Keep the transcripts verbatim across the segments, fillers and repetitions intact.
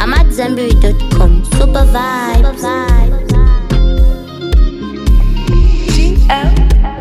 I'm at Zenberry dot com. Super vibe. Super vibe. G L.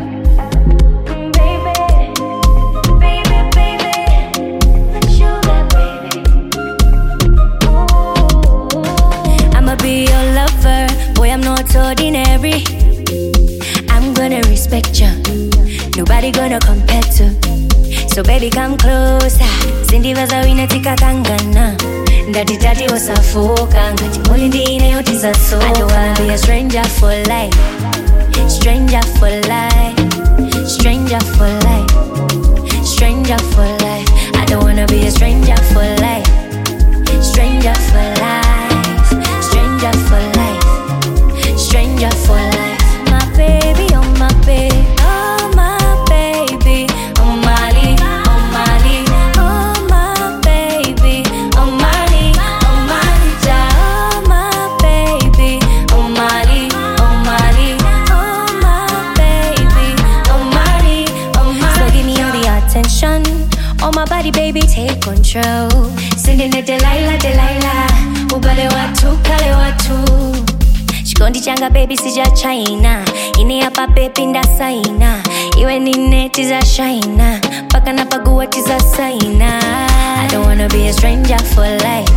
Be your lover, boy, I'm not ordinary. I'm gonna respect you, nobody gonna compare to. So baby, come closer. Cindy vaza wina tika kangana. Daddy daddy was a foka. Ngati molindi ine yoti za so. I don't wanna be a stranger for life. Stranger for life. Stranger for life. Stranger for life. I don't wanna be a stranger for life. Stranger for life. Stranger for life, stranger for life. My baby, oh my baby, oh my baby, oh Molly, oh Molly, oh my baby, oh Molly, oh Molly, oh my baby, oh Molly, oh Molly, oh my baby, oh Molly, oh Molly. So give me all the attention, oh my body, baby, take control. Sending it Delilah, Delilah. Ubale watu, kale watu. Shikondi changa baby sija China. Ini hapa pepi nda saina. Iwe ni neti za shaina. Paka na pagua tiza saina. I don't wanna be a stranger for life.